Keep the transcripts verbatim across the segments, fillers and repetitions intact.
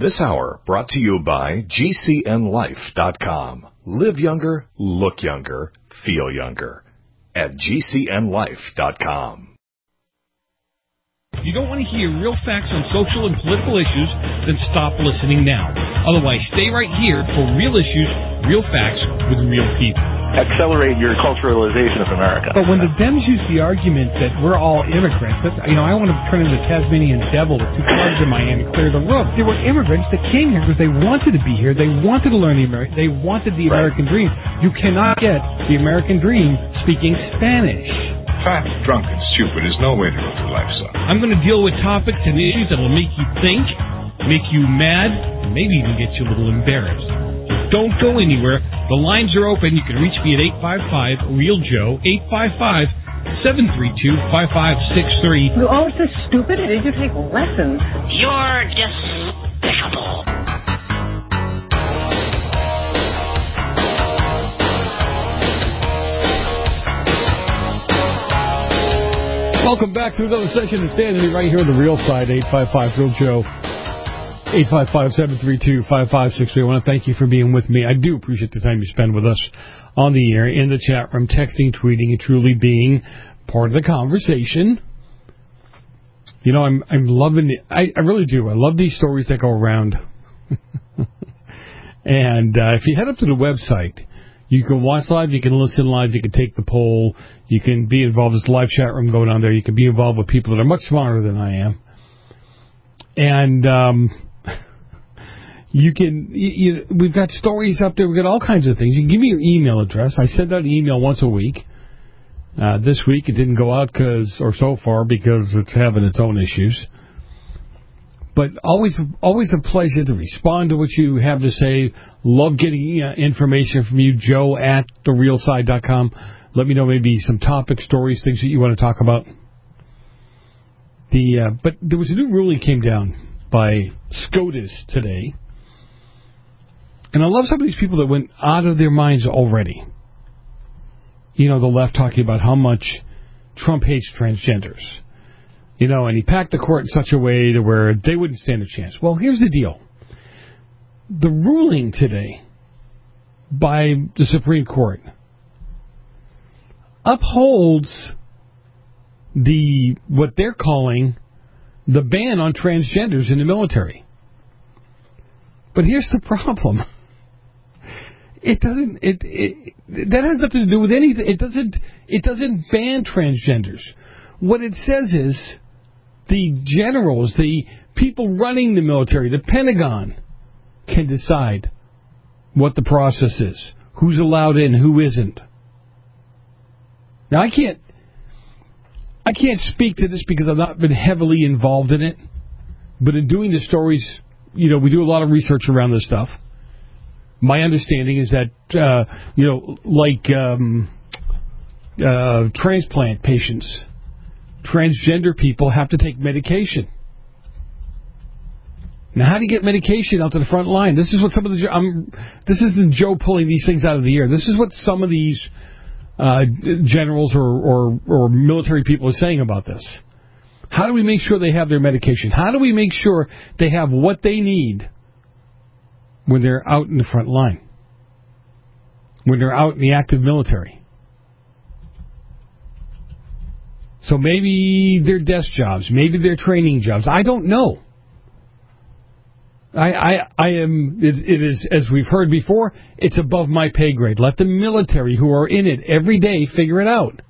This hour brought to you by G C N life dot com. Live younger, look younger, feel younger. At G C N life dot com. If you don't want to hear real facts on social and political issues, then stop listening now. Otherwise, stay right here for real issues, real facts with real people. Accelerate your culturalization of America. But when the Dems use the argument that we're all immigrants, that's, you know, I want to turn into the Tasmanian devil with two clubs in my hand and clear the room. They were immigrants that came here because they wanted to be here. They wanted to learn the American. They wanted the Right. American dream. You cannot get the American dream speaking Spanish. Fat, drunk, and stupid is no way to live your life, son. I'm going to deal with topics and issues that will make you think, make you mad, and maybe even get you a little embarrassed. Don't go anywhere. The lines are open. You can reach me at eight five five, real Joe, eight five five, seven three two, five five six three. You're all so stupid. Did you take lessons? You're despicable. Welcome back to another session of Sanity right here on the Real Side, eight five five, real Joe. eight five five, seven three two, five five six three. I want to thank you for being with me. I do appreciate the time you spend with us on the air, in the chat room, texting, tweeting, and truly being part of the conversation. You know, I'm I'm loving it. I, I really do. I love these stories that go around. And uh, if you head up to the website, you can watch live, you can listen live, you can take the poll, you can be involved. There's a live chat room going on there. You can be involved with people that are much smarter than I am. And um, you can, you, you, we've got stories up there. We've got all kinds of things. You can give me your email address. I send out an email once a week. Uh, this week it didn't go out because, or so far, because it's having its own issues. But always, always a pleasure to respond to what you have to say. Love getting uh, information from you, Joe at the real side dot com. Let me know maybe some topic stories, things that you want to talk about. The uh, but there was a new ruling came down by SCOTUS today, and I love some of these people that went out of their minds already. You know, the left talking about how much Trump hates transgenders. You know, and he packed the court in such a way to where they wouldn't stand a chance. Well, here's the deal. The ruling today by the Supreme Court upholds the what they're calling the ban on transgenders in the military. But here's the problem. It doesn't it, it that has nothing to do with anything. It doesn't it doesn't ban transgenders. What it says is the generals, the people running the military, the Pentagon, can decide what the process is, who's allowed in, who isn't. Now, I can't, I can't speak to this because I've not been heavily involved in it, but in doing the stories, you know, we do a lot of research around this stuff. My understanding is that, uh, you know, like um, uh, transplant patients, transgender people have to take medication. Now, how do you get medication out to the front line? This is what some of the I'm, this isn't Joe pulling these things out of the air. This is what some of these uh, generals or, or or military people are saying about this. How do we make sure they have their medication? How do we make sure they have what they need when they're out in the front line, when they're out in the active military? So maybe they're desk jobs, maybe they're training jobs. I don't know. I, I, I am, it, it is, as we've heard before, it's above my pay grade. Let the military who are in it every day figure it out.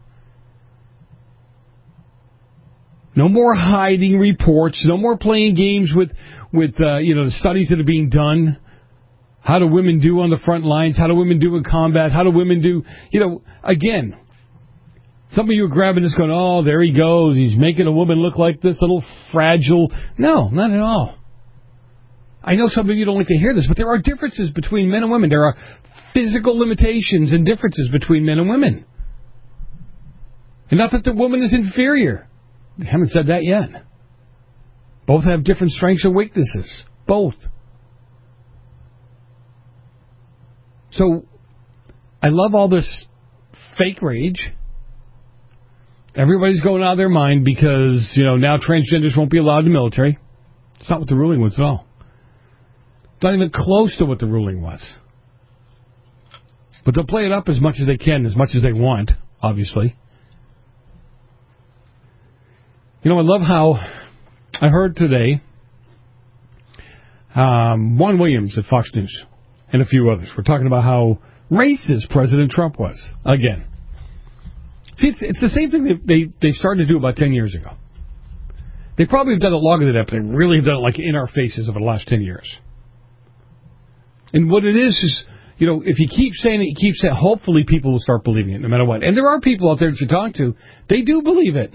No more hiding reports, no more playing games with, with uh, you know, the studies that are being done. How do women do on the front lines? How do women do in combat? How do women do, you know, again, some of you are grabbing this going, oh, there he goes. He's making a woman look like this little fragile. No, not at all. I know some of you don't like to hear this, but there are differences between men and women. There are physical limitations and differences between men and women. And not that the woman is inferior. I haven't said that yet. Both have different strengths and weaknesses. Both. So, I love all this fake rage. Everybody's going out of their mind because, you know, now transgenders won't be allowed in the military. It's not what the ruling was at all. Not even close to what the ruling was. But they'll play it up as much as they can, as much as they want, obviously. You know, I love how I heard today um, Juan Williams at Fox News and a few others were talking about how racist President Trump was. Again. See, it's, it's the same thing that they, they started to do about ten years ago. They probably have done it longer than that, but they really have done it like in our faces over the last ten years. And what it is is, you know, if you keep saying it, you keep saying it, hopefully people will start believing it no matter what. And there are people out there that you talk to, they do believe it.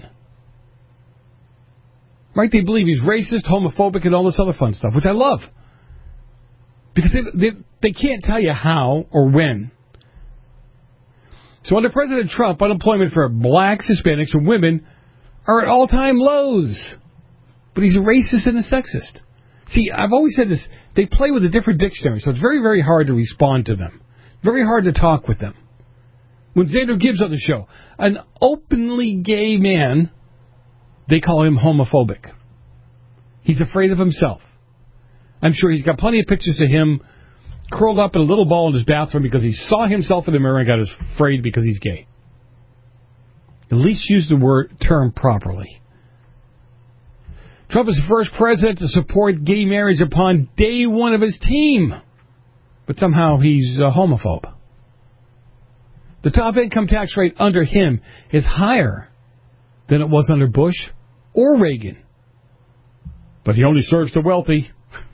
Right? They believe he's racist, homophobic, and all this other fun stuff, which I love. Because they, they, they can't tell you how or when. So under President Trump, unemployment for blacks, Hispanics, and women are at all-time lows. But he's a racist and a sexist. See, I've always said this. They play with a different dictionary, so it's very, very hard to respond to them. Very hard to talk with them. When Xander Gibbs on the show, an openly gay man, they call him homophobic. He's afraid of himself. I'm sure he's got plenty of pictures of him curled up in a little ball in his bathroom because he saw himself in the mirror and got afraid because he's gay. At least use the word term properly. Trump is the first president to support gay marriage upon day one of his team. But somehow he's a homophobe. The top income tax rate under him is higher than it was under Bush or Reagan. But he only serves the wealthy.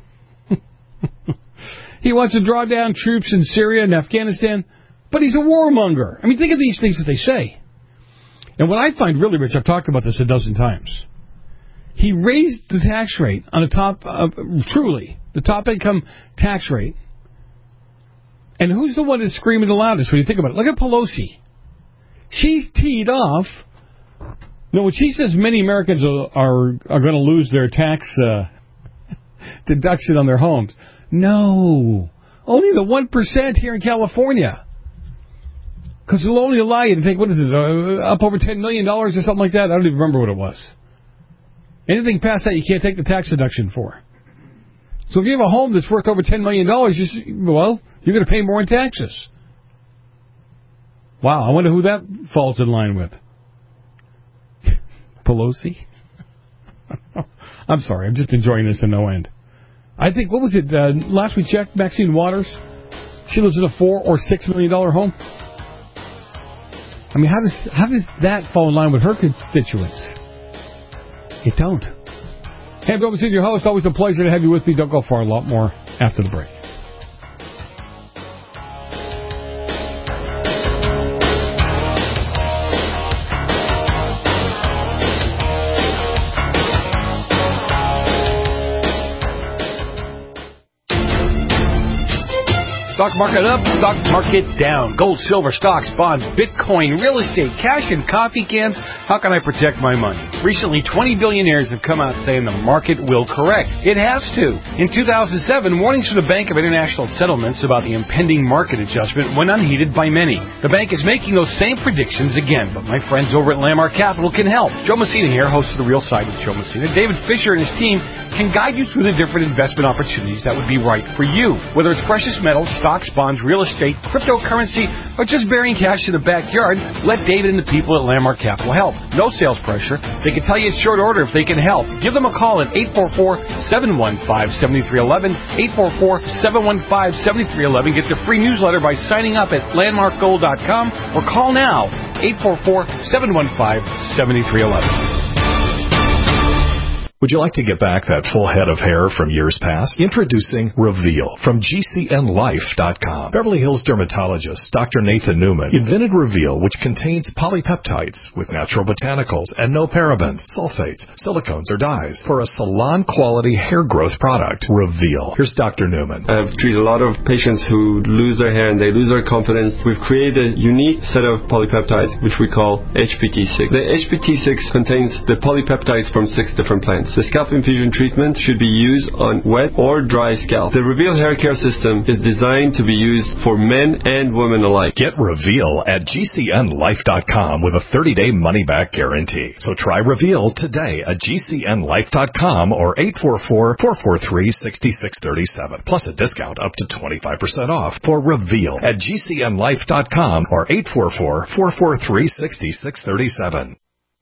He wants to draw down troops in Syria and Afghanistan, but he's a warmonger. I mean, think of these things that they say. And what I find really rich, I've talked about this a dozen times, he raised the tax rate on the top, uh, truly, the top income tax rate. And who's the one that's screaming the loudest when you think about it? Look at Pelosi. She's teed off. You know, when she says many Americans are are, are going to lose their tax uh, deduction on their homes. No. Only the one percent here in California. Because it'll only allow you to take, what is it, uh, up over ten million dollars or something like that? I don't even remember what it was. Anything past that you can't take the tax deduction for. So if you have a home that's worth over ten million dollars, you, well, you're going to pay more in taxes. Wow, I wonder who that falls in line with. Pelosi? I'm sorry, I'm just enjoying this in no end. I think, what was it, uh, last we checked, Maxine Waters, she lives in a four or six million dollar home. I mean, how does how does that fall in line with her constituents? It don't. Hey, I'm Joe Messina, your host. Always a pleasure to have you with me. Don't go far. A lot more after the break. Stock market up, stock market down. Gold, silver, stocks, bonds, Bitcoin, real estate, cash, and coffee cans. How can I protect my money? Recently, twenty billionaires have come out saying the market will correct. It has to. In two thousand seven, warnings from the Bank of International Settlements about the impending market adjustment went unheeded by many. The bank is making those same predictions again, but my friends over at Landmark Capital can help. Joe Messina here, host of The Real Side with Joe Messina. David Fisher and his team can guide you through the different investment opportunities that would be right for you. Whether it's precious metals, stocks, bonds, real estate, cryptocurrency, or just burying cash in the backyard, let David and the people at Landmark Capital help. No sales pressure. They can tell you at short order if they can help. Give them a call at eight four four, seven one five, seven three one one, eight four four, seven one five, seven three one one. Get the free newsletter by signing up at landmark gold dot com or call now, eight four four, seven one five, seven three one one. Would you like to get back that full head of hair from years past? Introducing Reveal from G C N life dot com. Beverly Hills dermatologist Doctor Nathan Newman invented Reveal, which contains polypeptides with natural botanicals and no parabens, sulfates, silicones, or dyes for a salon-quality hair growth product. Reveal. Here's Doctor Newman. I've treated a lot of patients who lose their hair and they lose their confidence. We've created a unique set of polypeptides, which we call H P T six. The H P T six contains the polypeptides from six different plants. The scalp infusion treatment should be used on wet or dry scalp. The Reveal hair care system is designed to be used for men and women alike. Get Reveal at G C N life dot com with a thirty-day money-back guarantee. So try Reveal today at G C N life dot com or eight four four, four four three, six six three seven. Plus a discount up to twenty-five percent off for Reveal at G C N life dot com or eight four four, four four three, six six three seven.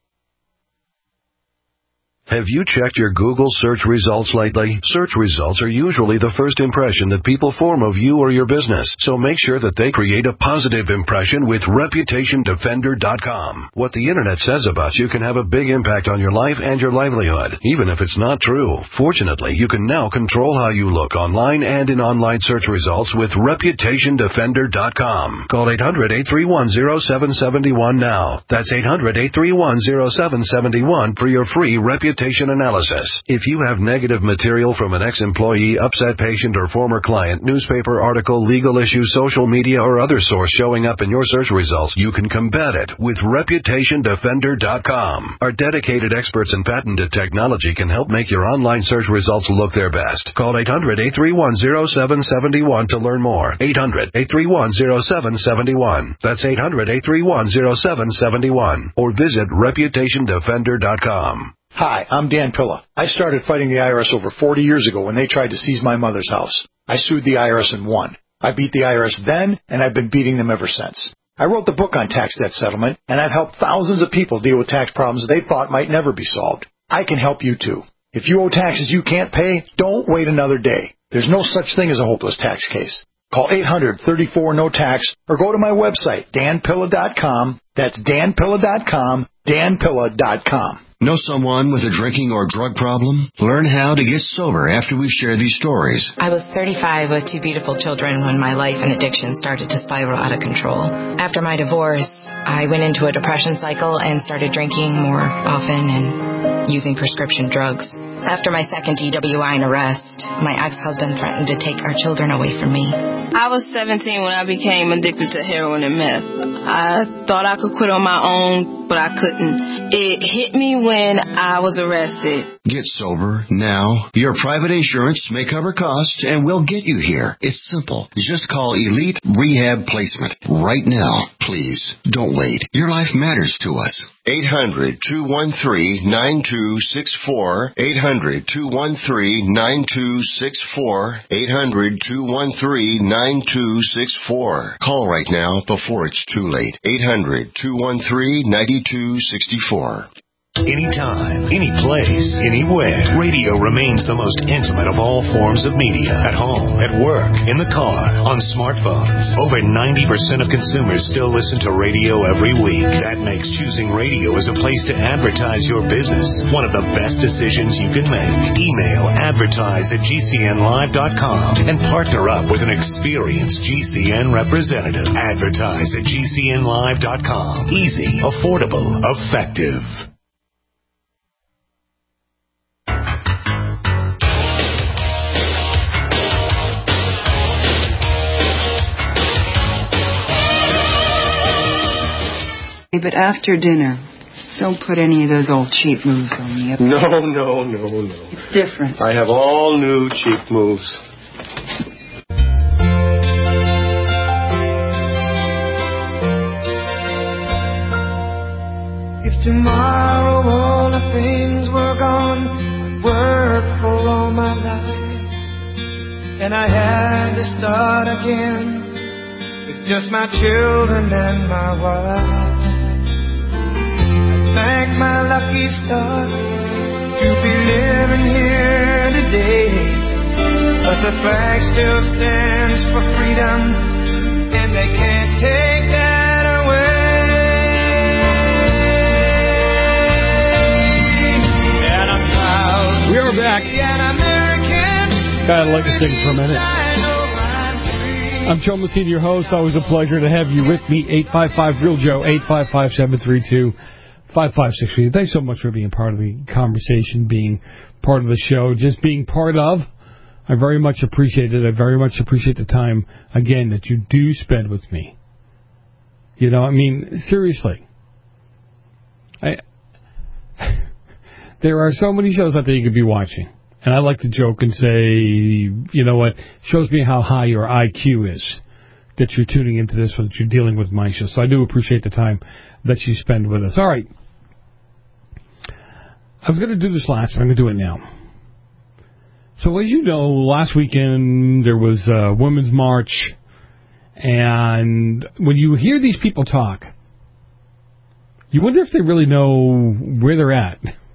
Have you checked your Google search results lately? Search results are usually the first impression that people form of you or your business, so make sure that they create a positive impression with reputation defender dot com. What the Internet says about you can have a big impact on your life and your livelihood, even if it's not true. Fortunately, you can now control how you look online and in online search results with reputation defender dot com. Call eight hundred, eight three one, zero seven seven one now. That's eight hundred, eight three one, zero seven seven one for your free reputation analysis. If you have negative material from an ex-employee, upset patient, or former client, newspaper article, legal issue, social media, or other source showing up in your search results, you can combat it with reputation defender dot com. Our dedicated experts in patented technology can help make your online search results look their best. Call eight hundred, eight three one, zero seven seven one to learn more. eight hundred, eight three one, zero seven seven one. That's eight hundred, eight three one, zero seven seven one. Or visit reputation defender dot com. Hi, I'm Dan Pilla. I started fighting the I R S over forty years ago when they tried to seize my mother's house. I sued the I R S and won. I beat the I R S then, and I've been beating them ever since. I wrote the book on tax debt settlement, and I've helped thousands of people deal with tax problems they thought might never be solved. I can help you too. If you owe taxes you can't pay, don't wait another day. There's no such thing as a hopeless tax case. Call eight hundred, thirty-four, no tax or go to my website, dan pilla dot com. That's dan pilla dot com, dan pilla dot com. Know someone with a drinking or drug problem? Learn how to get sober after we share these stories. I was thirty-five with two beautiful children when my life and addiction started to spiral out of control. After my divorce, I went into a depression cycle and started drinking more often and using prescription drugs. After my second D W I and arrest, my ex-husband threatened to take our children away from me. I was seventeen when I became addicted to heroin and meth. I thought I could quit on my own, but I couldn't. It hit me when I was arrested. Get sober now. Your private insurance may cover costs and we'll get you here. It's simple. Just call Elite Rehab Placement right now. Please, don't wait. Your life matters to us. eight hundred, two one three, nine two six four. eight hundred, two one three, nine two six four. eight hundred, two one three, nine two six four. Call right now before it's too late. eight hundred, two one three, nine two six four. Anytime, any place, anywhere, radio remains the most intimate of all forms of media. At home, at work, in the car, on smartphones. Over ninety percent of consumers still listen to radio every week. That makes choosing radio as a place to advertise your business one of the best decisions you can make. Email advertise at G C N live dot com and partner up with an experienced G C N representative. Advertise at G C N live dot com. Easy, affordable, effective. But after dinner, don't put any of those old cheap moves on me. No, no, no, no. It's different. I have all new cheap moves. If tomorrow all the things were gone, I'd work for all my life, and I had to start again with just my children and my wife. Thank my lucky stars to be living here today, 'cause the flag still stands for freedom, and they can't take that away. And I'm proud we are back. to be an American. God, I'd like to sing for a minute. I'm Joe Messina, your host. Always a pleasure to have you with me. eight five five, real Joe, eight five five, seven three two, five five six three. Thanks so much for being part of the conversation, being part of the show, just being part of. I very much appreciate it. I very much appreciate the time, again, that you do spend with me. You know, I mean, seriously. I There are so many shows out there you could be watching. And I like to joke and say, you know what, shows me how high your I Q is that you're tuning into this or that you're dealing with my show. So I do appreciate the time that you spend with us. All right. I was going to do this last, but I'm going to do it now. So as you know, last weekend there was a Women's March, and when you hear these people talk, you wonder if they really know where they're at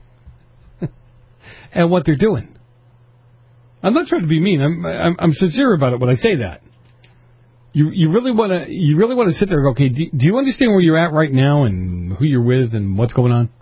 and what they're doing. I'm not trying to be mean. I'm I'm, I'm sincere about it when I say that. You you really want to you really want to sit there and go, okay, do, do you understand where you're at right now and who you're with and what's going on?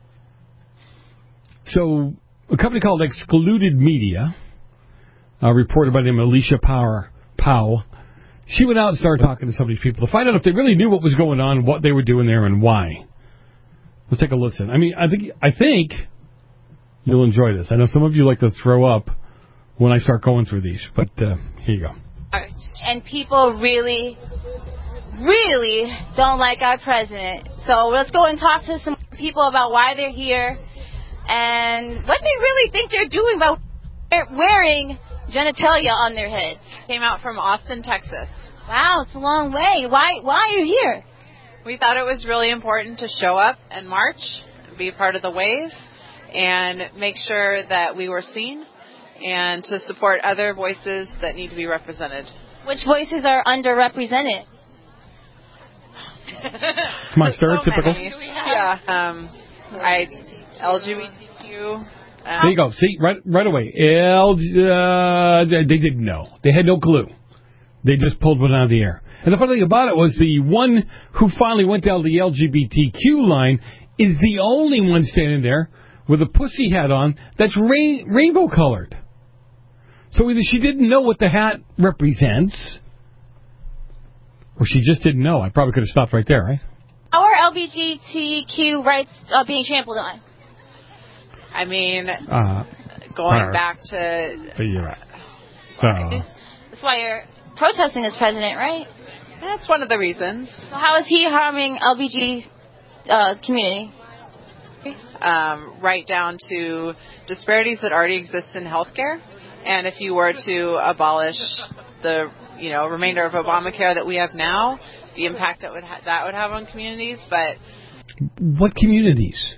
So a company called Excluded Media, uh, reported by the name of Alicia Power Powell, she went out and started talking to some of these people to find out if they really knew what was going on, what they were doing there, and why. Let's take a listen. I mean, I think I think you'll enjoy this. I know some of you like to throw up when I start going through these, but uh, here you go. And people really, really don't like our president. So let's go and talk to some people about why they're here and what they really think they're doing by wearing genitalia on their heads. Came out from Austin, Texas. Wow, it's a long way. Why, why are you here? We thought it was really important to show up and march, be part of the wave, and make sure that we were seen and to support other voices that need to be represented. Which voices are underrepresented? Come on, stereotypical. So yeah, um, I L G B T Q. Um, there you go. See, right, right away. L, uh, they didn't know. They had no clue. They just pulled one out of the air. And the funny thing about it was the one who finally went down the L G B T Q line is the only one standing there with a pussy hat on that's rain, rainbow colored. So either she didn't know what the hat represents, or she just didn't know. I probably could have stopped right there, right? How are L G B T Q rights uh, being trampled on? I mean, uh, going uh, back to... You're right. Uh, That's why you're protesting as president, right? That's one of the reasons. So how is he harming L G B T uh, community? Um, right down to disparities that already exist in healthcare. And if you were to abolish the, you know, remainder of Obamacare that we have now, the impact that would ha- that would have on communities. But what communities?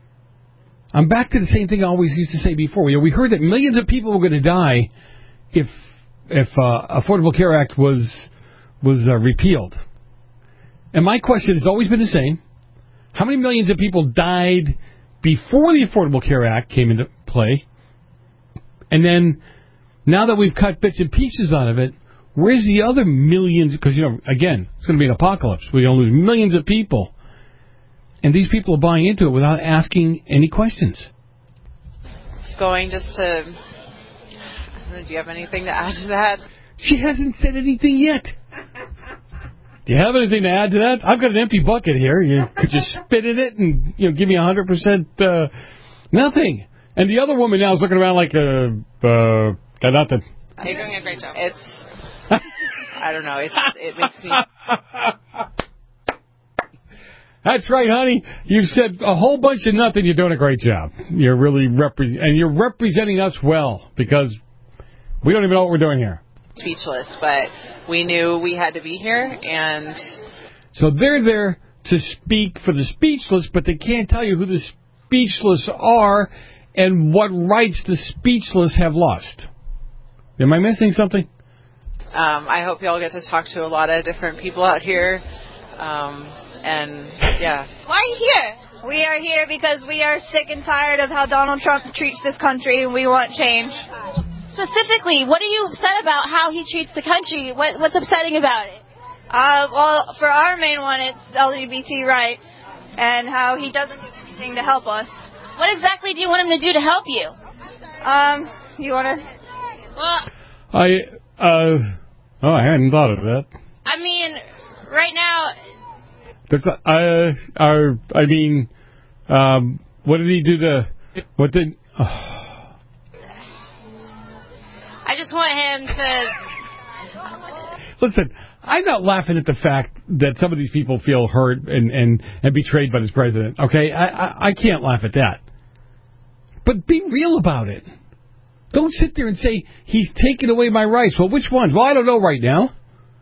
I'm back to the same thing I always used to say before. You know, we heard that millions of people were going to die if if uh, Affordable Care Act was was uh, repealed. And my question has always been the same: how many millions of people died before the Affordable Care Act came into play? And then, now that we've cut bits and pieces out of it, where's the other millions? Because, you know, again, it's going to be an apocalypse. We're going to lose millions of people. And these people are buying into it without asking any questions. Going just to... Do you have anything to add to that? She hasn't said anything yet. Do you have anything to add to that? I've got an empty bucket here. You could just spit in it and, you know, give me one hundred percent uh, nothing. And the other woman now is looking around like a, uh, got nothing. You're doing a great job. It's, I don't know, it's, it makes me... That's right, honey. You've said a whole bunch of nothing. You're doing a great job. You're really repre- and you're representing us well, because we don't even know what we're doing here. Speechless, but we knew we had to be here, and... So they're there to speak for the speechless, but they can't tell you who the speechless are and what rights the speechless have lost. Am I missing something? Um, I hope you all get to talk to a lot of different people out here. Um, and, yeah. Why are you here? We are here because we are sick and tired of how Donald Trump treats this country, and we want change. Specifically, what are you upset about how he treats the country? What, what's upsetting about it? Uh, well, for our main one, it's L G B T rights and how he doesn't do anything to help us. What exactly do you want him to do to help you? Um, you want to... Well, I, uh... Oh, I hadn't thought of that. I mean, right now... That's, uh, uh, I mean, um, what did he do to... What did... Oh. I just want him to... Listen, I'm not laughing at the fact that some of these people feel hurt and, and, and betrayed by this president, okay? I, I, I can't laugh at that. But be real about it. Don't sit there and say, he's taking away my rights. Well, which one? Well, I don't know right now.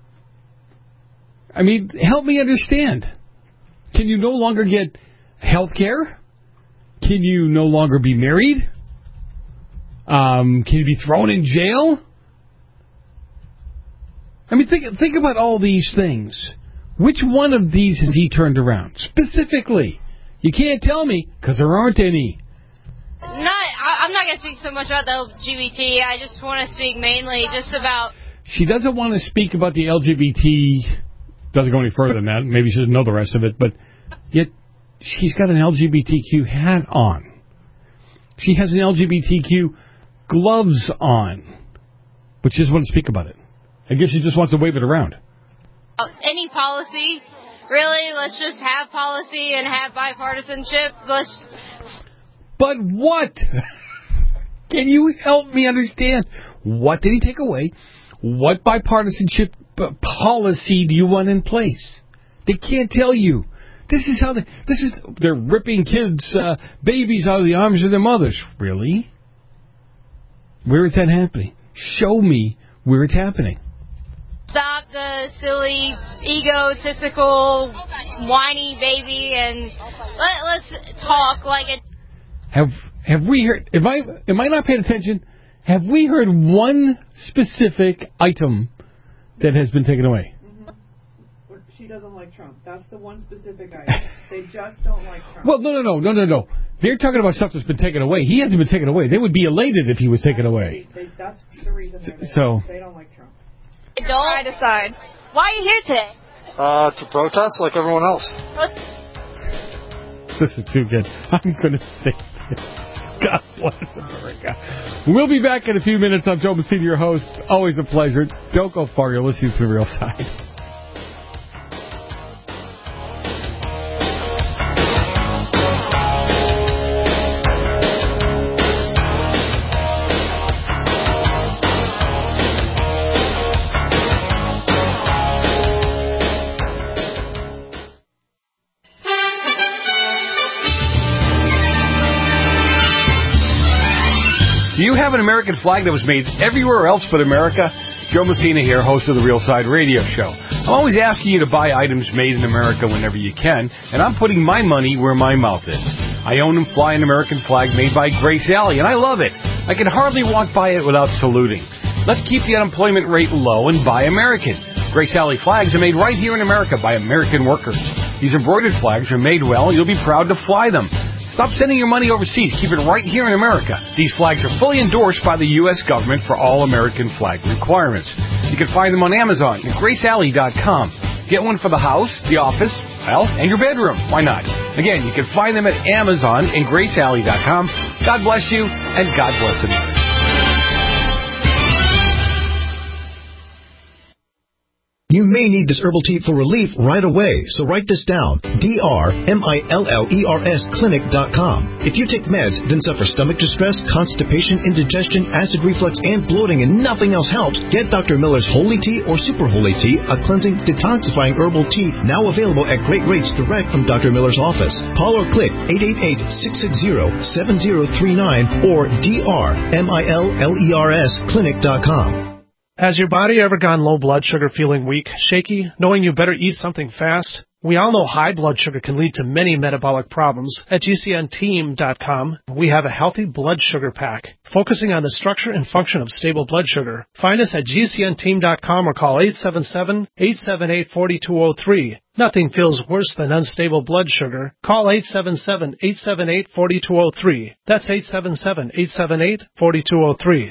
I mean, help me understand. Can you no longer get health care? Can you no longer be married? Um, can you be thrown in jail? I mean, think think about all these things. Which one of these has he turned around? Specifically. You can't tell me, because there aren't any. Not, I, I'm not going to speak so much about the L G B T. I just want to speak mainly just about... She doesn't want to speak about the L G B T... Doesn't go any further than that. Maybe she doesn't know the rest of it, but yet she's got an L G B T Q hat on. She has an L G B T Q gloves on, but she doesn't want to speak about it. I guess she just wants to wave it around. Uh, any policy, really, let's just have policy and have bipartisanship. Let's... But what? Can you help me understand? What did he take away? What bipartisanship policy do you want in place? They can't tell you. This is how they, this is, they're ripping kids, uh, babies out of the arms of their mothers. Really? Where is that happening? Show me where it's happening. Stop the silly, egotistical, whiny baby and let, let's talk like a... Have, have we heard, am I, am I not paying attention? Have we heard one specific item that has been taken away? Mm-hmm. She doesn't like Trump. That's the one specific item. They just don't like Trump. Well, no, no, no, no, no, no. They're talking about stuff that's been taken away. He hasn't been taken away. They would be elated if he was taken away. They, they, that's the reason they're there. So, they don't like Trump. Don't I decide. Why are you here today? Uh, to protest like everyone else. This is too good. I'm going to say this. God bless America. We'll be back in a few minutes. I'm Joe Messina, your host. Always a pleasure. Don't go far. You're listening to The Real Side. Do you have an American flag that was made everywhere else but America? Joe Messina here, host of the Real Side Radio Show. I'm always asking you to buy items made in America whenever you can, and I'm putting my money where my mouth is. I own and fly an American flag made by Grace Alley, and I love it. I can hardly walk by it without saluting. Let's keep the unemployment rate low and buy American. Grace Alley flags are made right here in America by American workers. These embroidered flags are made well, and you'll be proud to fly them. Stop sending your money overseas. Keep it right here in America. These flags are fully endorsed by the U S government for all American flag requirements. You can find them on Amazon at grace alley dot com. Get one for the house, the office, well, and your bedroom. Why not? Again, you can find them at Amazon and grace alley dot com. God bless you, and God bless America. You may need this herbal tea for relief right away, so write this down. D R M I L L E R S clinic dot com. If you take meds, then suffer stomach distress, constipation, indigestion, acid reflux, and bloating, and nothing else helps, get Doctor Miller's Holy Tea or Super Holy Tea, a cleansing, detoxifying herbal tea, now available at great rates direct from Doctor Miller's office. Call or click eight eight eight, six six zero, seven zero three nine or D R M I L L E R S clinic dot com. Has your body ever gone low blood sugar, feeling weak, shaky, knowing you better eat something fast? We all know high blood sugar can lead to many metabolic problems. At G C N team dot com, we have a healthy blood sugar pack, focusing on the structure and function of stable blood sugar. Find us at G C N team dot com or call eight seven seven, eight seven eight, four two zero three. Nothing feels worse than unstable blood sugar. Call eight seven seven, eight seven eight, four two zero three. That's eight seven seven, eight seven eight, four two zero three.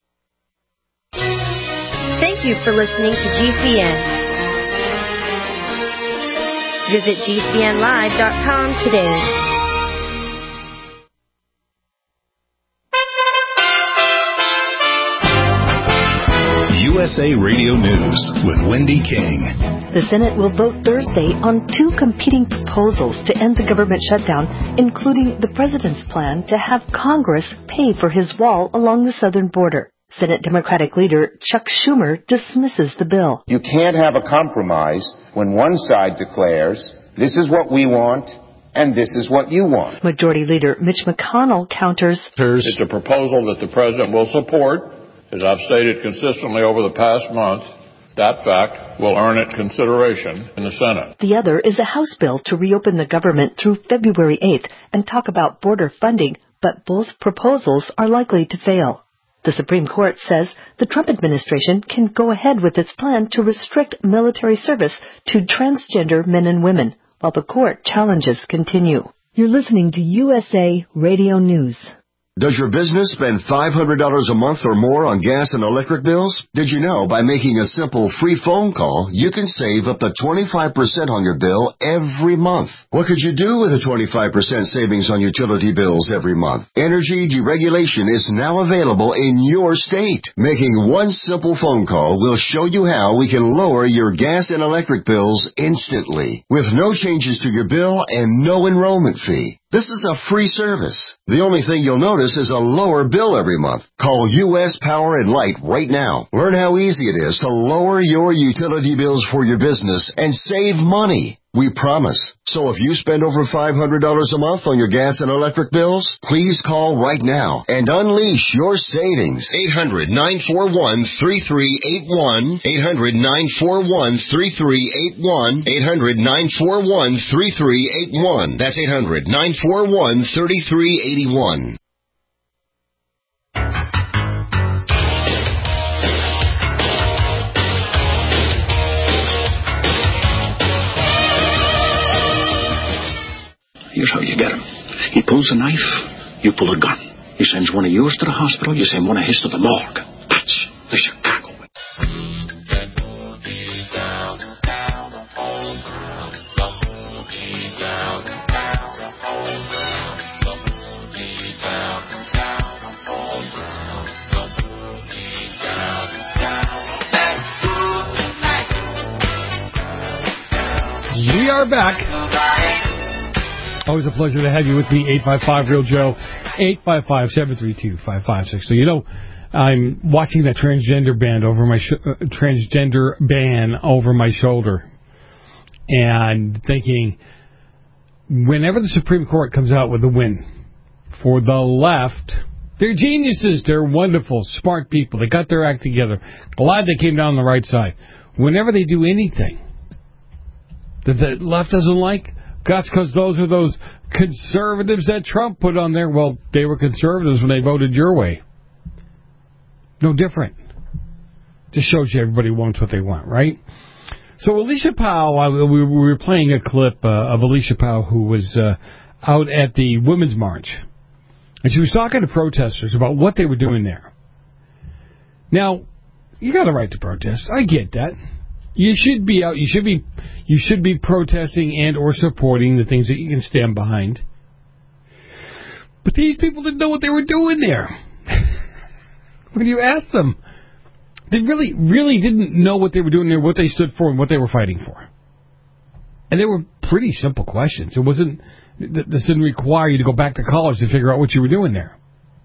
Thank you for listening to G C N. Visit G C N live dot com today. U S A Radio News with Wendy King. The Senate will vote Thursday on two competing proposals to end the government shutdown, including the president's plan to have Congress pay for his wall along the southern border. Senate Democratic leader Chuck Schumer dismisses the bill. You can't have a compromise when one side declares, this is what we want, and this is what you want. Majority Leader Mitch McConnell counters. It's a proposal that the President will support. As I've stated consistently over the past month, that fact will earn it consideration in the Senate. The other is a House bill to reopen the government through February eighth and talk about border funding, but both proposals are likely to fail. The Supreme Court says the Trump administration can go ahead with its plan to restrict military service to transgender men and women, while the court challenges continue. You're listening to U S A Radio News. Does your business spend five hundred dollars a month or more on gas and electric bills? Did you know by making a simple free phone call, you can save up to twenty-five percent on your bill every month? What could you do with a twenty-five percent savings on utility bills every month? Energy deregulation is now available in your state. Making one simple phone call will show you how we can lower your gas and electric bills instantly, with no changes to your bill and no enrollment fee. This is a free service. The only thing you'll notice is a lower bill every month. Call U S Power and Light right now. Learn how easy it is to lower your utility bills for your business and save money. We promise. So if you spend over five hundred dollars a month on your gas and electric bills, please call right now and unleash your savings. eight hundred, nine four one, three three eight one. eight hundred, nine four one, three three eight one. eight hundred, nine four one, three three eight one. That's eight hundred, nine four one, three three eight one. Here's how you get him. He pulls a knife, you pull a gun. He sends one of yours to the hospital, you send one of his to the morgue. That's the Chicago way. We are back. Always a pleasure to have you with me, eight five five Real Joe, eight five five, seven three two, five five six two. You know, I'm watching that transgender band over my sh- uh, transgender ban over my shoulder and thinking, whenever the Supreme Court comes out with a win for the left, they're geniuses, they're wonderful, smart people, they got their act together. Glad they came down on the right side. Whenever they do anything that the left doesn't like, that's because those are those conservatives that Trump put on there. Well, they were conservatives when they voted your way. No different. Just shows you everybody wants what they want, right? So Alicia Powell, we were playing a clip uh, of Alicia Powell who was uh, out at the Women's March. And she was talking to protesters about what they were doing there. Now, you got a right to protest. I get that. You should be out. You should be. You should be protesting and or supporting the things that you can stand behind. But these people didn't know what they were doing there. When you ask them, they really, really didn't know what they were doing there, what they stood for, and what they were fighting for. And they were pretty simple questions. It wasn't. This didn't require you to go back to college to figure out what you were doing there.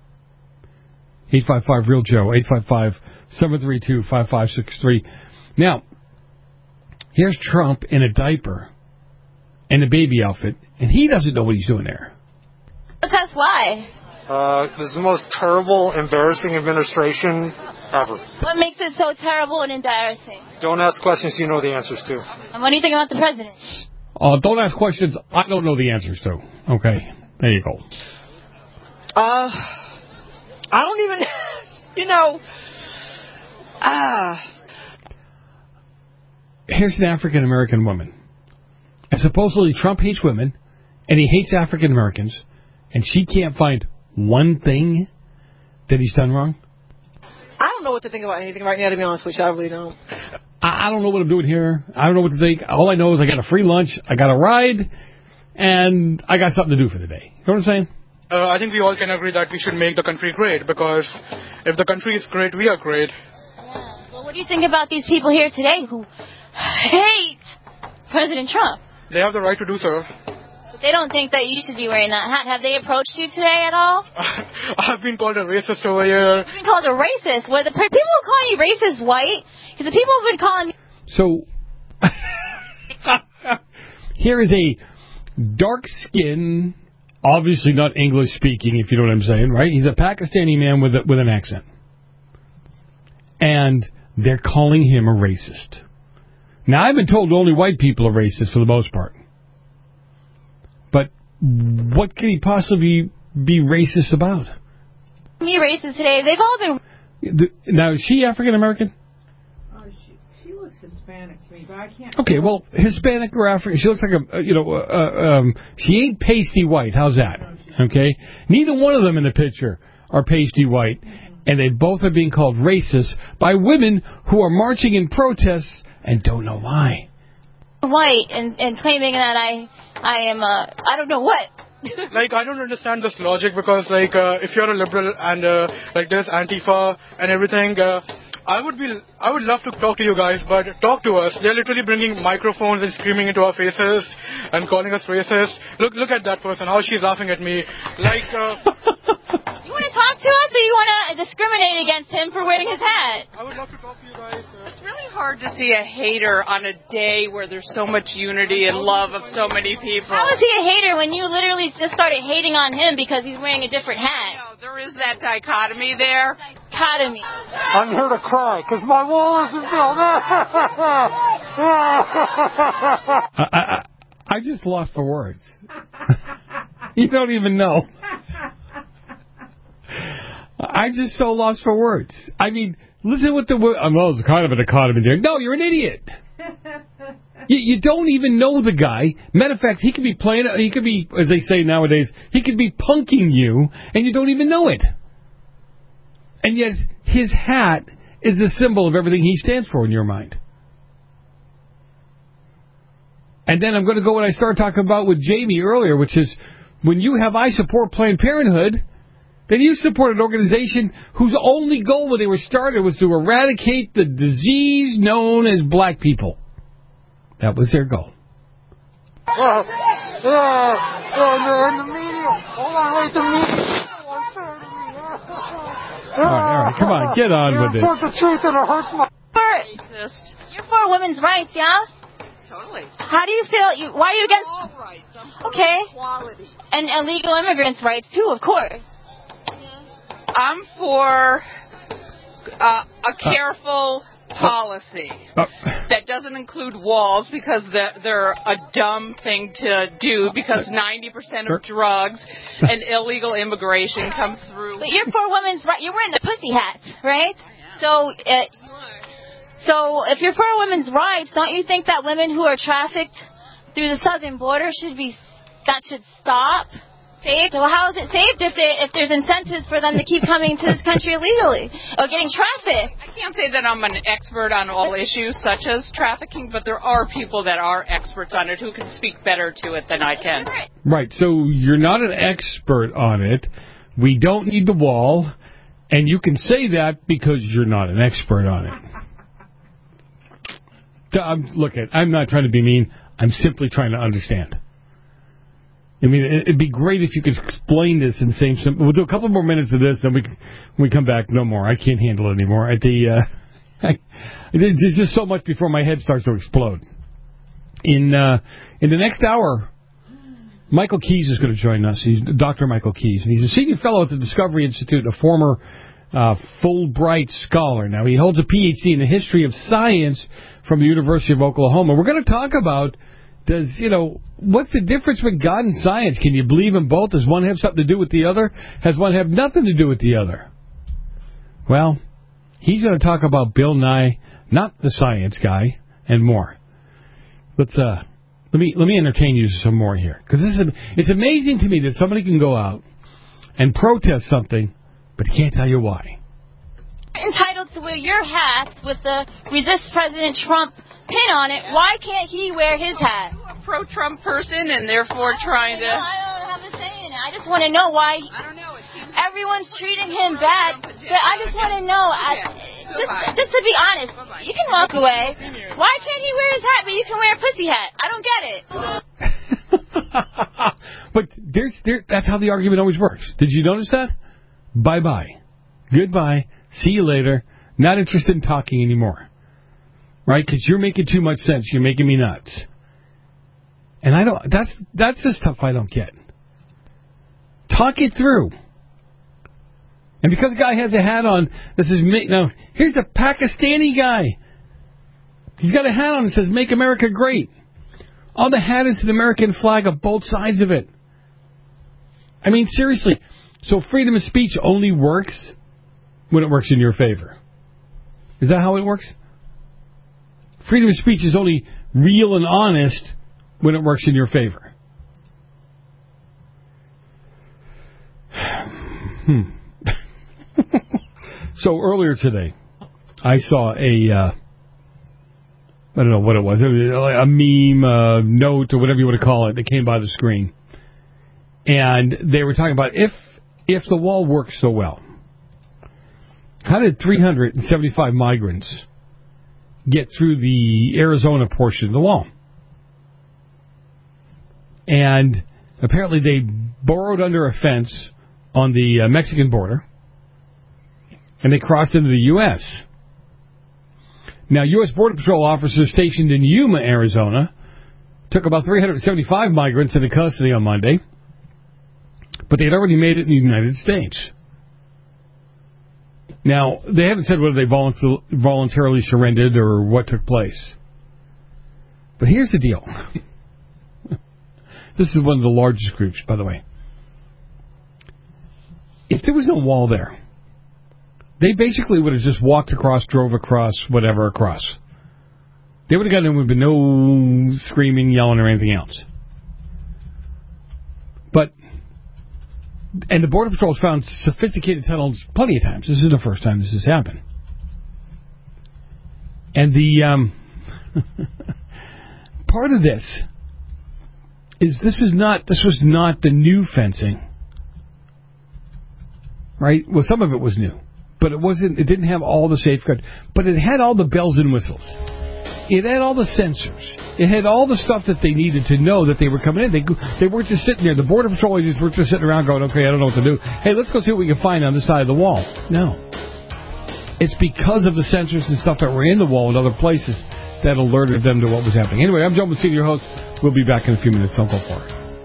eight five five Real Joe, eight five five, seven three two, five five six three. Now, here's Trump in a diaper and a baby outfit, and he doesn't know what he's doing there. That's why. Uh, this is the most terrible, embarrassing administration ever. What makes it so terrible and embarrassing? Don't ask questions you know the answers to. And what do you think about the president? Uh, don't ask questions I don't know the answers to. Okay, there you go. Uh, I don't even, you know, ah. Uh, Here's an African-American woman. And supposedly Trump hates women, and he hates African-Americans, and she can't find one thing that he's done wrong? I don't know what to think about anything right now, to be honest with you. I really don't. I, I don't know what I'm doing here. I don't know what to think. All I know is I got a free lunch, I got a ride, and I got something to do for the day. You know what I'm saying? Uh, I think we all can agree that we should make the country great, because if the country is great, we are great. Yeah. Well, what do you think about these people here today who hate President Trump? They have the right to do so. But they don't think that you should be wearing that hat. Have they approached you today at all? I've been called a racist over here. You've been called a racist? Well, the people who call you racist white, because the people who've been calling you... So, here is a dark skin, obviously not English speaking, if you know what I'm saying, right? He's a Pakistani man with a, with an accent. And they're calling him a racist. Now, I've been told only white people are racist for the most part. But what can he possibly be racist about? Me racist today. They've all been... The, now, is she African American? Oh, she, she looks Hispanic to me, but I can't... Okay, well, Hispanic or African, she looks like a, you know, uh, um, she ain't pasty white. How's that? Okay? Neither one of them in the picture are pasty white, and they both are being called racist by women who are marching in protests and don't know why. White and, and claiming that I I am, uh, I don't know what. Like, I don't understand this logic because, like, uh, if you're a liberal and, uh, like, there's Antifa and everything, uh, I would be, I would love to talk to you guys, but talk to us. They're literally bringing microphones and screaming into our faces and calling us racist. Look, look at that person, how she's laughing at me. Like, uh... You want to talk to us, or you want to discriminate against him for wearing his hat? I would love to talk to you guys. Uh... It's really hard to see a hater on a day where there's so much unity and love of so many people. How is he a hater when you literally just started hating on him because he's wearing a different hat? No, there is that dichotomy there. Dichotomy. I'm here to cry because my wall isn't built. I, I, I just lost for words. You don't even know. I'm just so lost for words. I mean, listen what the word... Oh, well, it's kind of a dichotomy there. No, you're an idiot. you, you don't even know the guy. Matter of fact, he could be playing... He could be, as they say nowadays, he could be punking you, and you don't even know it. And yet, his hat is the symbol of everything he stands for in your mind. And then I'm going to go what I started talking about with Jamie earlier, which is when you have I support Planned Parenthood... Then you support an organization whose only goal when they were started was to eradicate the disease known as black people. That was their goal. Yeah, yeah, yeah, in the media. Hold on, wait, the media. All right, all right, come on, get on with it. Put the truth in it hurts my... Racist. You're for women's rights, yeah? Totally. How do you feel? You, why are you against... All rights. I'm for okay. equality. And illegal immigrants' rights, too, of course. I'm for uh, a careful uh, policy uh, that doesn't include walls because they're, they're a dumb thing to do because ninety percent of drugs and illegal immigration comes through. But you're for women's rights. You're wearing the pussy hat, right? So, uh, so if you're for women's rights, don't you think that women who are trafficked through the southern border should be that should stop? Saved? Well, how is it saved if they, if there's incentives for them to keep coming to this country illegally or getting trafficked? I can't say that I'm an expert on all issues such as trafficking, but there are people that are experts on it who can speak better to it than I can. Right, so you're not an expert on it. We don't need the wall, and you can say that because you're not an expert on it. I'm, look, I'm not trying to be mean. I'm simply trying to understand. I mean, it'd be great if you could explain this in the same... Sim- we'll do a couple more minutes of this, then we when we come back. No more. I can't handle it anymore. At the, uh, I, there's just so much before my head starts to explode. In uh, in the next hour, Michael Keyes is going to join us. He's Doctor Michael Keyes, and he's a senior fellow at the Discovery Institute, a former uh, Fulbright scholar. Now, he holds a P H D in the history of science from the University of Oklahoma. We're going to talk about... Does, you know, what's the difference between God and science? Can you believe in both? Does one have something to do with the other? Has one have nothing to do with the other? Well, he's going to talk about Bill Nye, not the science guy, and more. Let's, uh, let me, let me entertain you some more here. Because this is, it's amazing to me that somebody can go out and protest something, but he can't tell you why. Entitled to wear your hat with the Resist President Trump pin on it. Why can't he wear his hat? A pro-Trump person and therefore trying to... I don't have a say in it. I just want to know why I don't know. It seems everyone's treating him bad. But I just want to know, I, just, just to be honest, you can walk away. Why can't he wear his hat but you can wear a pussy hat? I don't get it. But there's there, that's how the argument always works. Did you notice that? Bye-bye. Goodbye. See you later. Not interested in talking anymore. Right? Because you're making too much sense. You're making me nuts. And I don't. That's that's the stuff I don't get. Talk it through. And because the guy has a hat on that says, now, here's a Pakistani guy. He's got a hat on that says, Make America Great. On the hat is an American flag of both sides of it. I mean, seriously. So freedom of speech only works when it works in your favor. Is that how it works? Freedom of speech is only real and honest when it works in your favor. Hmm. So earlier today, I saw a, uh, I don't know what it was, it was a meme, uh, note, or whatever you want to call it, that came by the screen. And they were talking about if if the wall works so well, how did three hundred seventy-five migrants get through the Arizona portion of the wall? And apparently they burrowed under a fence on the uh, Mexican border, and they crossed into the U S Now, U S Border Patrol officers stationed in Yuma, Arizona, took about three hundred seventy-five migrants into custody on Monday, but they had already made it in the United States. Now, they haven't said whether they voluntar- voluntarily surrendered or what took place. But here's the deal. This is one of the largest groups, by the way. If there was no wall there, they basically would have just walked across, drove across, whatever across. They would have gotten in with no screaming, yelling, or anything else. But, and the Border Patrol has found sophisticated tunnels plenty of times. This isn't the first time this has happened. And the, um, part of this is this is not, this was not the new fencing. Right? Well, some of it was new. But it wasn't. It didn't have all the safeguards. But it had all the bells and whistles. It had all the sensors. It had all the stuff that they needed to know that they were coming in. They they weren't just sitting there. The Border Patrol agents weren't just sitting around going, okay, I don't know what to do. Hey, let's go see what we can find on this side of the wall. No. It's because of the sensors and stuff that were in the wall and other places that alerted them to what was happening. Anyway, I'm Joe Messina, your host. We'll be back in a few minutes. Don't go far.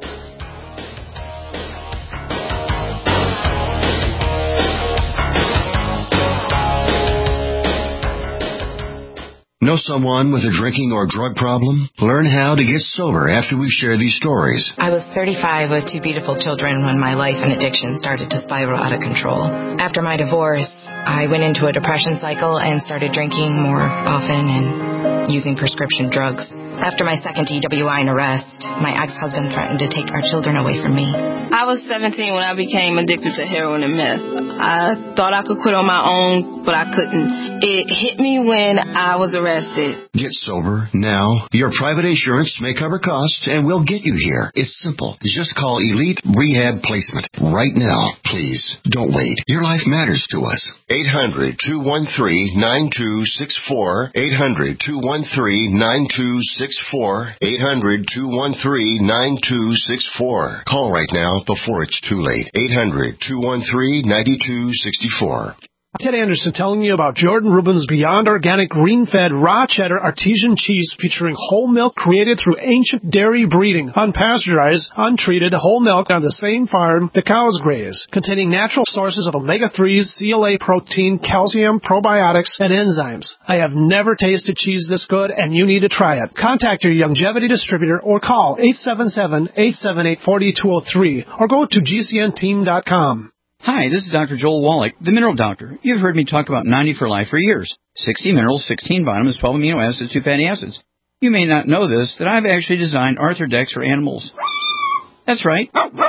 Know someone with a drinking or drug problem? Learn how to get sober after we share these stories. I was thirty-five with two beautiful children when my life and addiction started to spiral out of control. After my divorce, I went into a depression cycle and started drinking more often and using prescription drugs. After my second D W I and arrest, my ex-husband threatened to take our children away from me. I was seventeen when I became addicted to heroin and meth. I thought I could quit on my own, but I couldn't. It hit me when I was arrested. Get sober now. Your private insurance may cover costs, and we'll get you here. It's simple. Just call Elite Rehab Placement right now. Please, don't wait. Your life matters to us. eight hundred, two one three, nine two six four. eight hundred, two one three, nine two six four. eight hundred, two one three, nine two six four. Call right now before it's too late. eight hundred, two one three, nine two six four. Ted Anderson telling you about Jordan Rubin's Beyond Organic Green-Fed Raw Cheddar Artesian Cheese featuring whole milk created through ancient dairy breeding, unpasteurized, untreated whole milk on the same farm the cows graze, containing natural sources of omega threes, C L A protein, calcium, probiotics, and enzymes. I have never tasted cheese this good, and you need to try it. Contact your Longevity distributor or call eight seven seven, eight seven eight, four two zero three or go to G C N team dot com. Hi, this is Doctor Joel Wallach, the Mineral Doctor. You've heard me talk about ninety for Life for years. sixty minerals, sixteen vitamins, twelve amino acids, two fatty acids. You may not know this, that I've actually designed Arthrodex for animals. That's right.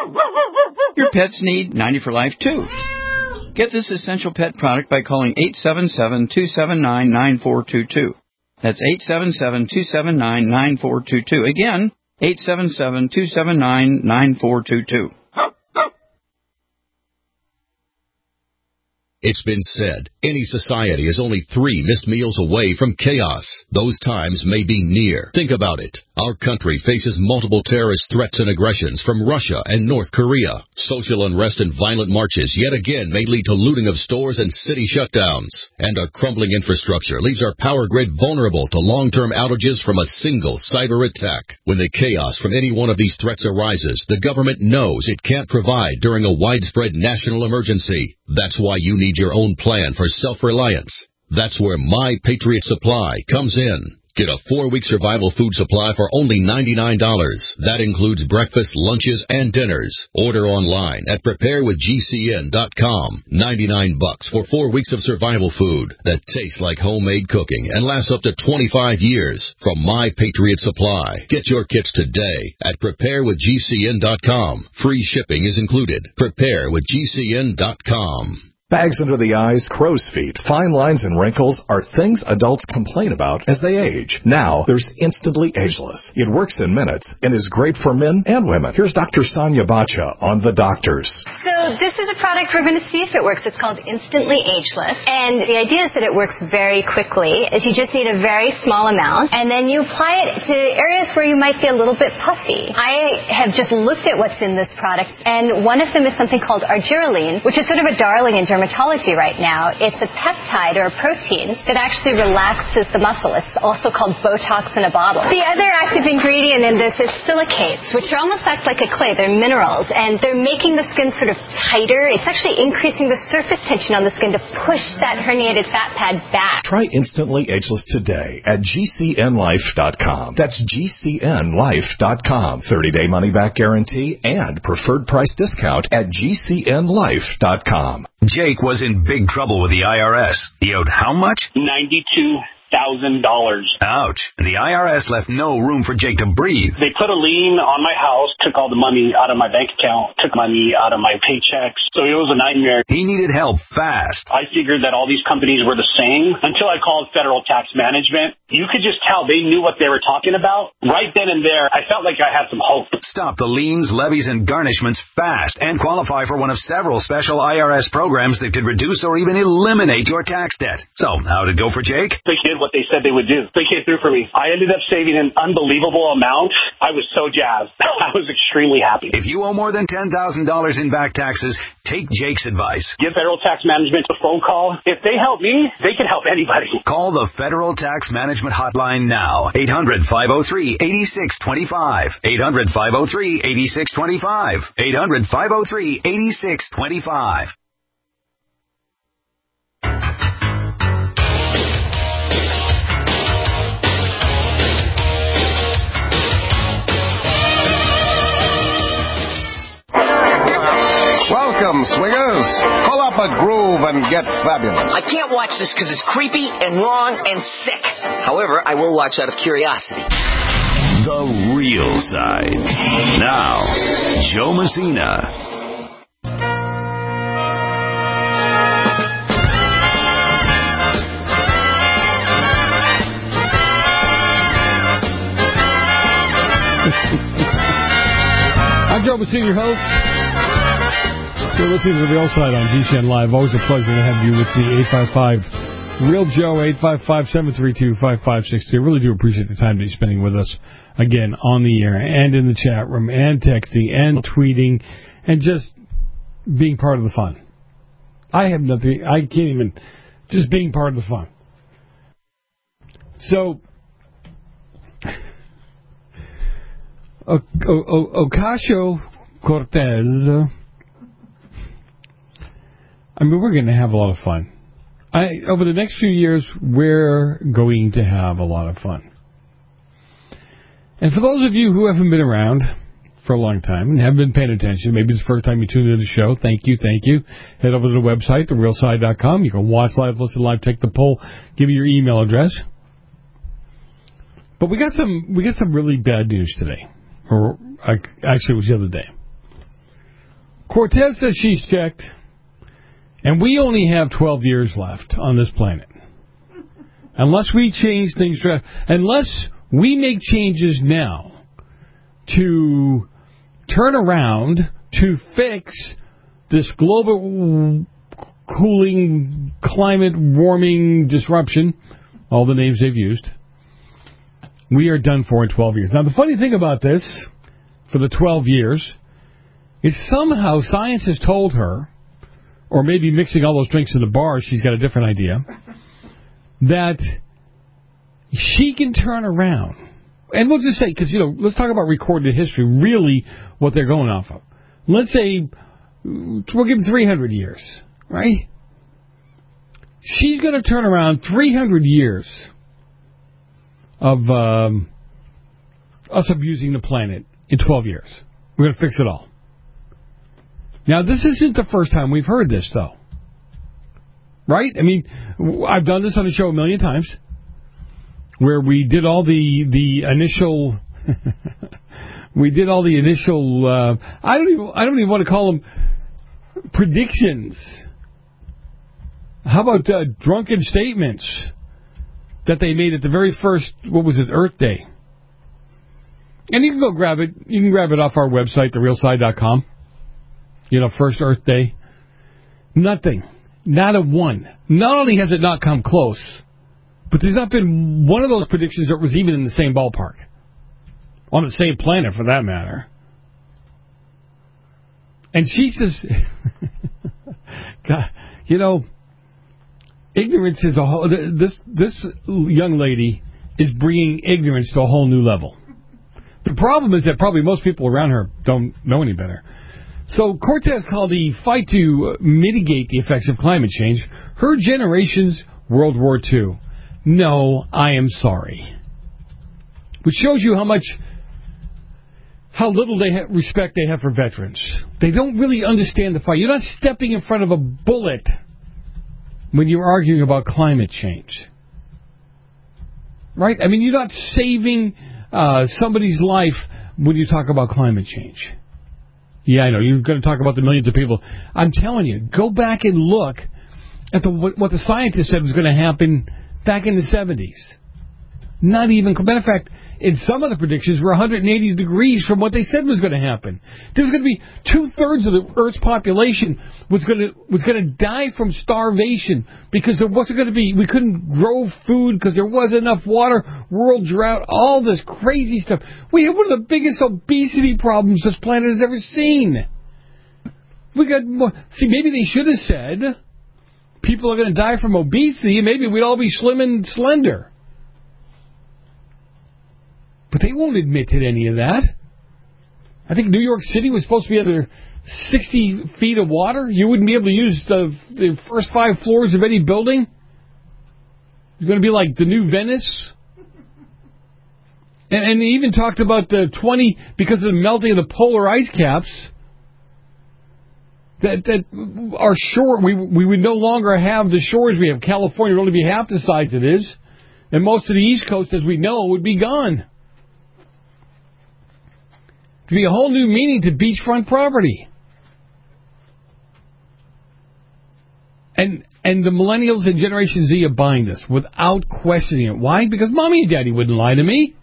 Your pets need ninety for Life, too. Get this essential pet product by calling eight seven seven, two seven nine, nine four two two. That's eight seven seven, two seven nine, nine four two two. Again, eight seven seven, two seven nine, nine four two two. It's been said, any society is only three missed meals away from chaos. Those times may be near. Think about it. Our country faces multiple terrorist threats and aggressions from Russia and North Korea. Social unrest and violent marches yet again may lead to looting of stores and city shutdowns. And a crumbling infrastructure leaves our power grid vulnerable to long-term outages from a single cyber attack. When the chaos from any one of these threats arises, the government knows it can't provide during a widespread national emergency. That's why you need your own plan for self-reliance. That's where My Patriot Supply comes in. Get a four-week survival food supply for only ninety-nine dollars. That includes breakfast, lunches, and dinners. Order online at prepare with G C N dot com. ninety-nine bucks for four weeks of survival food that tastes like homemade cooking and lasts up to twenty-five years from My Patriot Supply. Get your kits today at prepare with G C N dot com. Free shipping is included. prepare with G C N dot com. Bags under the eyes, crow's feet, fine lines, and wrinkles are things adults complain about as they age. Now, there's Instantly Ageless. It works in minutes and is great for men and women. Here's Doctor Sonia Bacha on The Doctors. So this is a product we're going to see if it works. It's called Instantly Ageless. And the idea is that it works very quickly. Is you just need a very small amount, and then you apply it to areas where you might be a little bit puffy. I have just looked at what's in this product, and one of them is something called argireline, which is sort of a darling in dermatology right now. It's a peptide or a protein that actually relaxes the muscle. It's also called Botox in a bottle. The other active ingredient in this is silicates, which almost act like a clay. They're minerals, and they're making the skin sort of tighter. It's actually increasing the surface tension on the skin to push that herniated fat pad back. Try Instantly Ageless today at G C N life dot com. That's G C N life dot com. thirty-day money-back guarantee and preferred price discount at G C N life dot com. Jake was in big trouble with the I R S. He owed how much? ninety-two thousand dollars. Ouch. The I R S left no room for Jake to breathe. They put a lien on my house, took all the money out of my bank account, took money out of my paychecks. So it was a nightmare. He needed help fast. I figured that all these companies were the same until I called Federal Tax Management. You could just tell they knew what they were talking about. Right then and there, I felt like I had some hope. Stop the liens, levies, and garnishments fast and qualify for one of several special I R S programs that could reduce or even eliminate your tax debt. So, how'd it go for Jake? They did what they said they would do. They came through for me. I ended up saving an unbelievable amount. I was so jazzed. I was extremely happy. If you owe more than ten thousand dollars in back taxes, take Jake's advice. Give Federal Tax Management a phone call. If they help me, they can help anybody. Call the Federal Tax Management Hotline now. eight hundred, five oh three, eight six two five. eight hundred, five oh three, eight six two five. eight hundred, five oh three, eight six two five. Welcome, swingers. Pull up a groove and get fabulous. I can't watch this because it's creepy and wrong and sick. However, I will watch out of curiosity. The real side. Now, Joe Messina. I'm Joe Messina, your host. You're listening to The Real Side on G C N Live. Always a pleasure to have you with me. eight five five, Real Joe, eight five five, seven three two, five five six two. I really do appreciate the time that you're spending with us, again, on the air and in the chat room and texting and tweeting and just being part of the fun. I have nothing, I can't even, just being part of the fun. So, o- o- Ocasio-Cortez... I mean, we're going to have a lot of fun. I, over the next few years, we're going to have a lot of fun. And for those of you who haven't been around for a long time and haven't been paying attention, maybe it's the first time you tuned into the show, thank you, thank you. Head over to the website, the real side dot com. You can watch live, listen live, take the poll, give me your email address. But we got some, we got some really bad news today. Or, actually, it was the other day. Cortez says she's checked. And we only have twelve years left on this planet. Unless we change things, unless we make changes now to turn around to fix this global cooling, climate warming disruption, all the names they've used. We are done for in twelve years. Now, the funny thing about this, for the twelve years, is somehow science has told her, or maybe mixing all those drinks in the bar, she's got a different idea, that she can turn around. And we'll just say, because, you know, let's talk about recorded history, really what they're going off of. Let's say, we'll give them three hundred years, right? She's going to turn around three hundred years of um, us abusing the planet in twelve years. We're going to fix it all. Now, this isn't the first time we've heard this, though. Right? I mean, I've done this on the show a million times, where we did all the the initial, we did all the initial. Uh, I don't even I don't even want to call them predictions. How about uh, drunken statements that they made at the very first, what was it, Earth Day? And you can go grab it. You can grab it off our website, the real side dot com. You know, first Earth Day. Nothing. Not a one. Not only has it not come close, but there's not been one of those predictions that was even in the same ballpark. On the same planet, for that matter. And she says, God, you know, ignorance is a whole, this, this young lady is bringing ignorance to a whole new level. The problem is that probably most people around her don't know any better. So Cortez called the fight to mitigate the effects of climate change her generation's World War Two. No, I am sorry. Which shows you how much, how little they ha- respect they have for veterans. They don't really understand the fight. You're not stepping in front of a bullet when you're arguing about climate change. Right? I mean, you're not saving uh, somebody's life when you talk about climate change. Yeah, I know. You're going to talk about the millions of people. I'm telling you, go back and look at the, what the scientists said was going to happen back in the seventies. Not even, matter of fact, in some of the predictions were one hundred eighty degrees from what they said was going to happen. There was going to be two-thirds of the Earth's population was going to was going to die from starvation because there wasn't going to be, we couldn't grow food because there wasn't enough water, world drought, all this crazy stuff. We have one of the biggest obesity problems this planet has ever seen. We got more, see, maybe they should have said people are going to die from obesity and maybe we'd all be slim and slender. But they won't admit to any of that. I think New York City was supposed to be under sixty feet of water. You wouldn't be able to use the, the first five floors of any building. It's going to be like the new Venice. And, and they even talked about the twenty, because of the melting of the polar ice caps, that that our shore, we, we would no longer have the shores we have. California would only be half the size it is. And most of the East Coast, as we know, would be gone. To be a whole new meaning to beachfront property. And and the millennials and Generation Z are buying this without questioning it. Why? Because mommy and daddy wouldn't lie to me.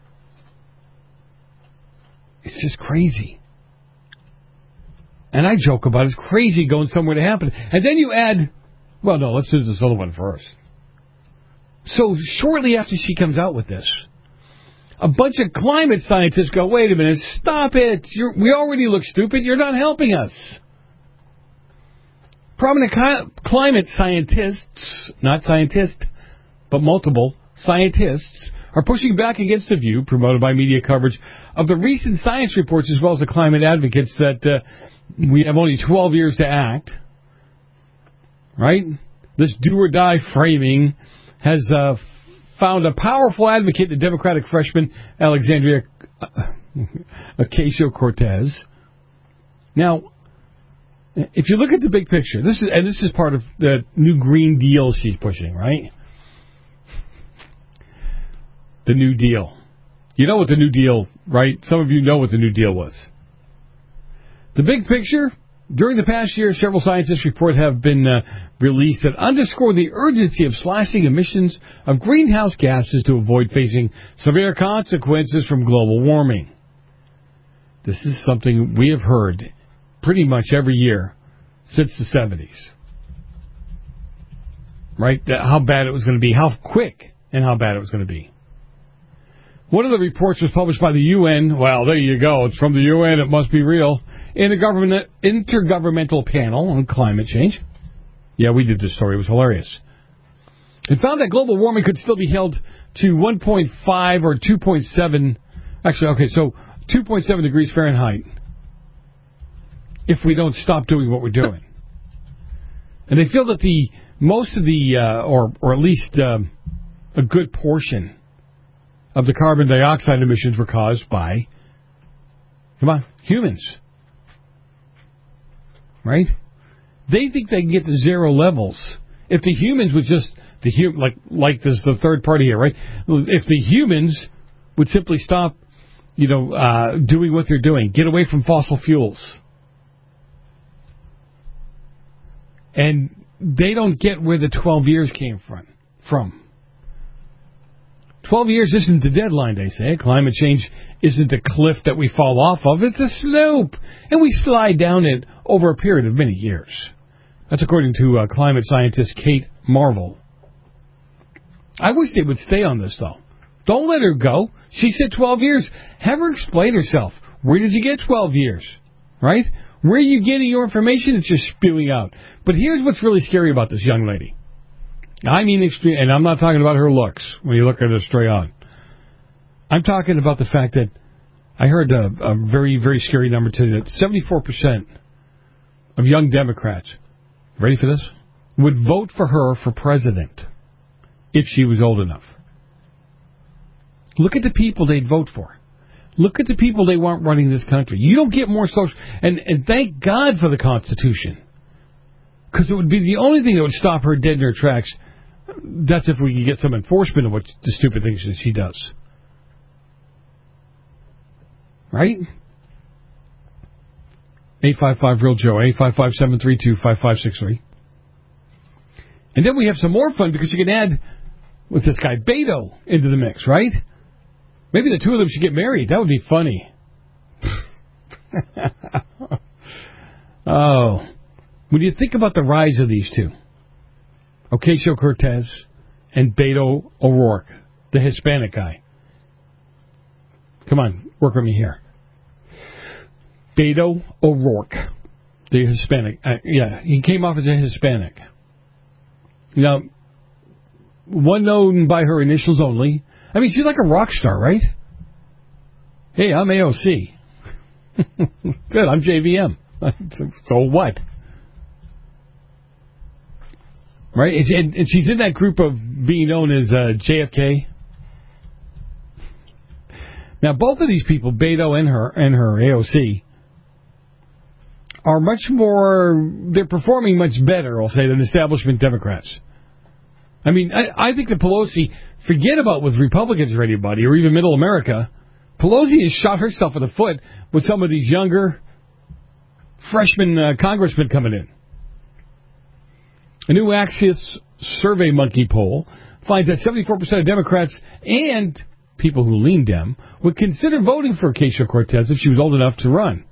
It's just crazy. And I joke about it's crazy going somewhere to happen. And then you add, well, no, let's do this other one first. So shortly after she comes out with this, a bunch of climate scientists go, wait a minute, stop it. You're, we already look stupid. You're not helping us. Prominent ki- climate scientists, not scientists, but multiple scientists, are pushing back against the view, promoted by media coverage, of the recent science reports as well as the climate advocates that uh, we have only twelve years to act. Right? This do-or-die framing has uh, found a powerful advocate, the Democratic freshman Alexandria Ocasio-Cortez. Now, if you look at the big picture, this is and this is part of the new Green Deal she's pushing, right? The New Deal. You know what the New Deal, right? Some of you know what the New Deal was. The big picture. During the past year, several scientists' reports have been uh, released that underscore the urgency of slashing emissions of greenhouse gases to avoid facing severe consequences from global warming. This is something we have heard pretty much every year since the seventies. right? How bad it was going to be, how quick and how bad it was going to be. One of the reports was published by the U N. Well, there you go. It's from the U N. It must be real. In a government intergovernmental panel on climate change. Yeah, we did this story. It was hilarious. It found that global warming could still be held to one point five or two point seven. Actually, okay, so two point seven degrees Fahrenheit if we don't stop doing what we're doing. And they feel that the most of the, uh, or or at least um, a good portion of the carbon dioxide emissions were caused by, come on, humans. Right? They think they can get to zero levels. If the humans would just, the hum, like like this the third party here, right? If the humans would simply stop, you know, uh, doing what they're doing, get away from fossil fuels. And they don't get where the twelve years came from. From. twelve years isn't the deadline, they say. Climate change isn't a cliff that we fall off of. It's a slope. And we slide down it over a period of many years. That's according to uh, climate scientist Kate Marvel. I wish they would stay on this, though. Don't let her go. She said twelve years. Have her explain herself. Where did you get twelve years? Right? Where are you getting your information? It's just spewing out. But here's what's really scary about this young lady. I mean, extreme, and I'm not talking about her looks when you look at her straight on. I'm talking about the fact that I heard a, a very, very scary number today that seventy-four percent of young Democrats, ready for this, would vote for her for president if she was old enough. Look at the people they'd vote for. Look at the people they want running this country. You don't get more social... And, and thank God for the Constitution. Because it would be the only thing that would stop her dead in her tracks. That's if we could get some enforcement of what the stupid things that she does. Right? eight five five real Joe, eight five five, seven three two, five five six three. And then we have some more fun because you can add, what's this guy, Beto, into the mix, right? Maybe the two of them should get married. That would be funny. Oh. When you think about the rise of these two, Ocasio-Cortez and Beto O'Rourke, the Hispanic guy. Come on, work with me here. Beto O'Rourke, the Hispanic. Uh, yeah, he came off as a Hispanic. Now, one known by her initials only. I mean, she's like a rock star, right? Hey, I'm A O C. Good, I'm J V M. So what? Right? And, and she's in that group of being known as uh, J F K. Now, both of these people, Beto and her and her A O C, are much more, they're performing much better, I'll say, than establishment Democrats. I mean, I, I think that Pelosi, forget about with Republicans or anybody, or even Middle America, Pelosi has shot herself in the foot with some of these younger freshman uh, congressmen coming in. A new Axios Survey Monkey poll finds that seventy-four percent of Democrats and people who lean Dem would consider voting for Ocasio-Cortez if she was old enough to run.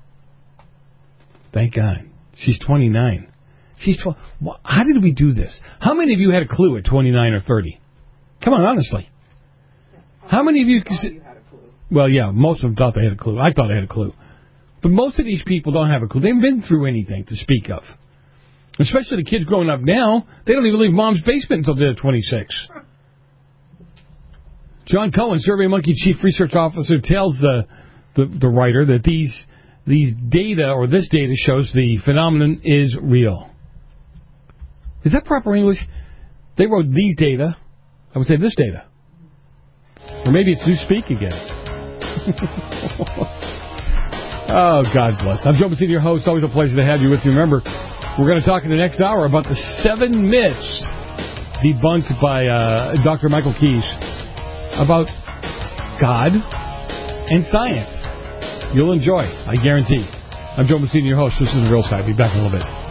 Thank God. She's twenty-nine. She's twelve. How did we do this? How many of you had a clue at twenty-nine or thirty? Come on, honestly. How many of you... you had a clue. Well, yeah, most of them thought they had a clue. I thought I had a clue. But most of these people don't have a clue. They haven't been through anything to speak of. Especially the kids growing up now. They don't even leave mom's basement until they're twenty-six. John Cohen, SurveyMonkey Chief Research Officer, tells the, the, the writer that these these data, or this data, shows the phenomenon is real. Is that proper English? They wrote these data. I would say this data. Or maybe it's Newspeak again. Oh, God bless. I'm Joe Messina, your host. Always a pleasure to have you with me. Remember, we're going to talk in the next hour about the seven myths debunked by uh, Doctor Michael Keyes about God and science. You'll enjoy, I guarantee. I'm Joe Messina, your host. This is The Real Side. I'll be back in a little bit.